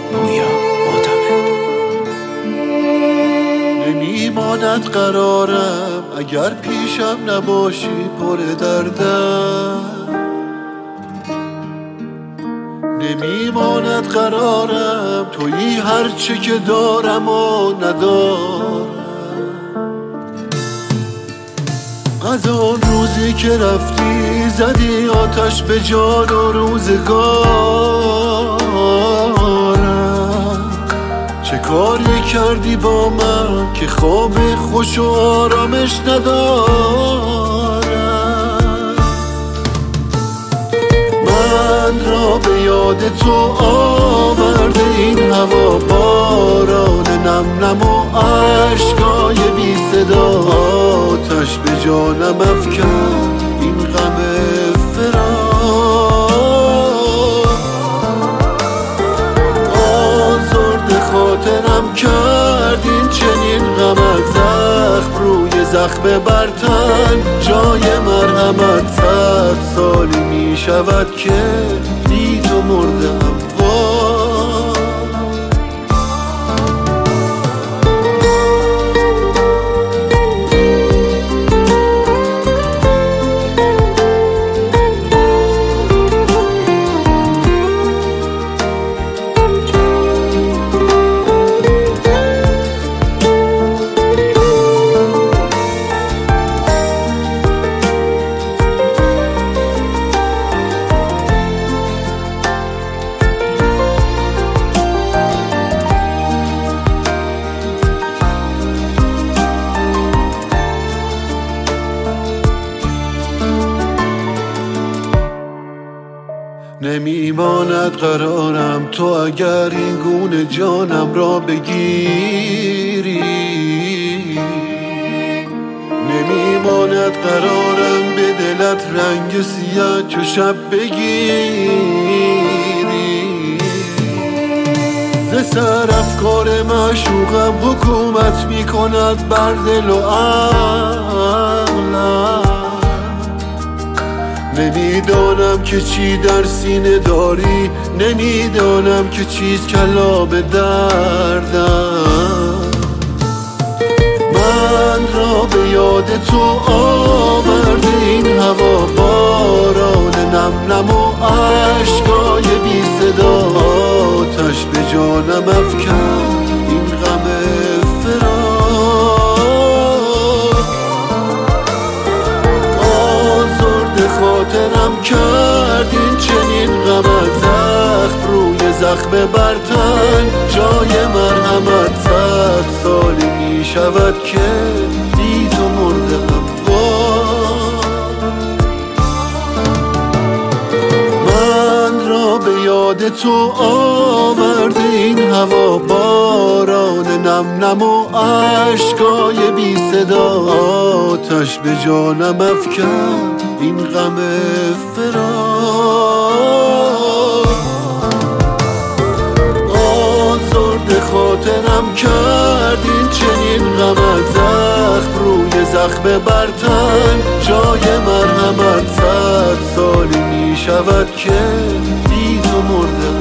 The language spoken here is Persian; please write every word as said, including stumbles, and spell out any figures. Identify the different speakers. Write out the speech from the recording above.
Speaker 1: پویا معتمد.
Speaker 2: نمیماند قرارم اگر پیشم نباشی پر دردم، نمیماند قرارم تویی هرچه که دارم و ندارم. از آن روزی که رفتی زدی آتش به جان و روزگارم، چه کاری کردی با من که خواب خوش و آرامش ندارم. من را به یاد تو آورده این هوا، باران نم نم و عشقای بی صدا، آتش به جانم افکن این غم فراق. آزرد خاطرم کردین چنین غمت، زخم روی زخم برتن جای مرحمت. صد سالی می شود که بی تو مردم. نمیماند قرارم تو اگر این گونه جانم را بگیری، نمیماند قرارم به دلت رنگ سیاه چو شب بگیری. ز سر افکار معشوقم حکومت میکند بر دل و عقلم، نمیدانم که چی در سینه داری، نمیدانم که چیز کلا به دردم. من را به یاد تو آورده این هوا، باران نم نم و عشقای بی صدا، آتش به جانم افکن این غم فراق. آزرد خاطرم کردین چنین غمت، زخم روی زخم برتن جای مرحمت. صد سالی می شود که بی تو مردم. من را به یاد تو آورده این هوا، باران نم نم و عشقای بی صدا، آتش به جانم افکن این غم فراق. آزرد خاطرم کردین چنین غمت، زخم روی زخم برتن جای مرحمت. صد سالی می شود که بی تو مردم.